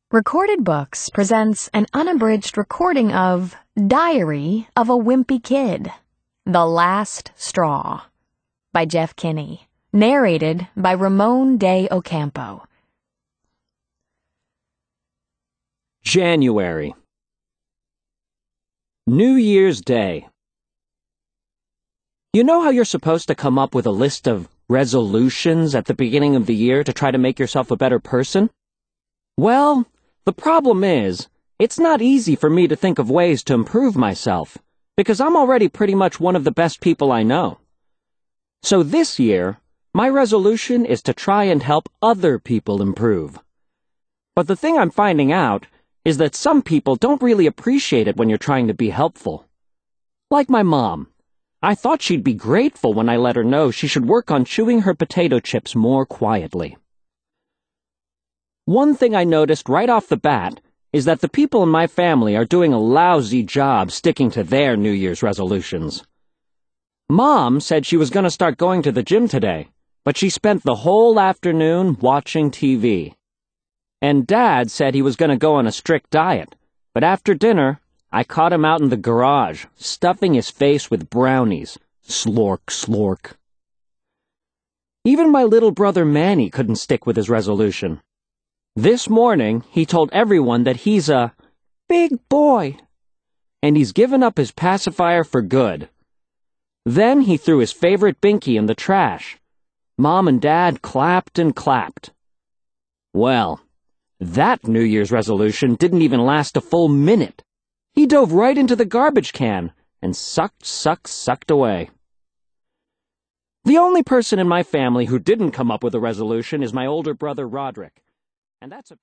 Recorded Books presents an unabridged recording of Diary of a Wimpy Kid, The Last Straw, by Jeff Kinney, narrated by Ramon de Ocampo. January. New Year's Day. You know how you're supposed to come up with a list of resolutions at the beginning of the year to try to make yourself a better person? Well, the problem is, it's not easy for me to think of ways to improve myself, because I'm already pretty much one of the best people I know. So this year, my resolution is to try and help other people improve. But the thing I'm finding out is that some people don't really appreciate it when you're trying to be helpful. Like my mom. I thought she'd be grateful when I let her know she should work on chewing her potato chips more quietly. One thing I noticed right off the bat is that the people in my family are doing a lousy job sticking to their New Year's resolutions. Mom said she was going to start going to the gym today, but she spent the whole afternoon watching TV. And Dad said he was going to go on a strict diet, but after dinner, I caught him out in the garage, stuffing his face with brownies. Slork, slork. Even my little brother Manny couldn't stick with his resolution. This morning, he told everyone that he's a big boy, and he's given up his pacifier for good. Then he threw his favorite binky in the trash. Mom and Dad clapped and clapped. Well, that New Year's resolution didn't even last a full minute. He dove right into the garbage can and sucked away. The only person in my family who didn't come up with a resolution is my older brother Roderick. And that's a